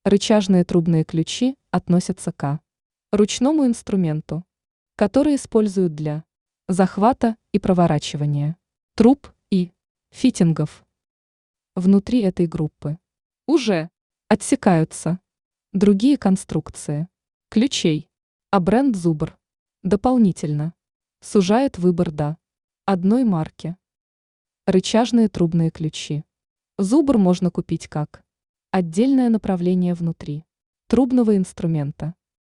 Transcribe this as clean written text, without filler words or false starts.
Рычажные трубные ключи относятся к ручному инструменту, который используют для захвата и проворачивания труб и фитингов. Внутри этой группы уже отсекаются другие конструкции ключей, а бренд Зубр дополнительно сужает выбор до одной марки. Рычажные трубные ключи. Зубр можно купить как отдельное направление внутри трубного инструмента.